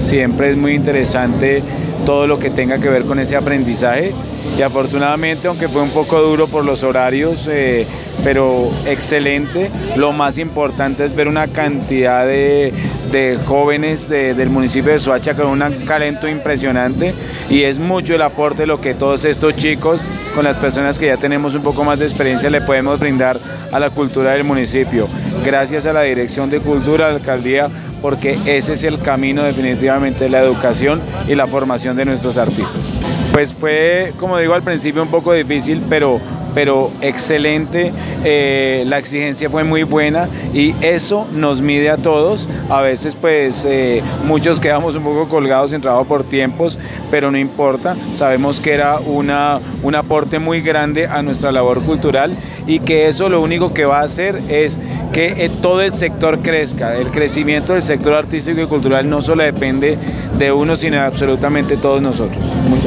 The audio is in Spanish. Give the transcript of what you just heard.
siempre es muy interesante todo lo que tenga que ver con ese aprendizaje y afortunadamente, aunque fue un poco duro por los horarios, pero excelente. Lo más importante es ver una cantidad de jóvenes del municipio de Soacha con un talento impresionante y es mucho el aporte lo que todos estos chicos con las personas que ya tenemos un poco más de experiencia le podemos brindar a la cultura del municipio. Gracias a la Dirección de Cultura, a la Alcaldía, porque ese es el camino definitivamente de la educación y la formación de nuestros artistas. Pues fue, como digo al principio, un poco difícil, pero excelente, la exigencia fue muy buena y eso nos mide a todos. A veces pues muchos quedamos un poco colgados en trabajo por tiempos, pero no importa, sabemos que era un aporte muy grande a nuestra labor cultural y que eso lo único que va a hacer es que todo el sector crezca. El crecimiento del sector artístico y cultural no solo depende de uno, sino de absolutamente todos nosotros.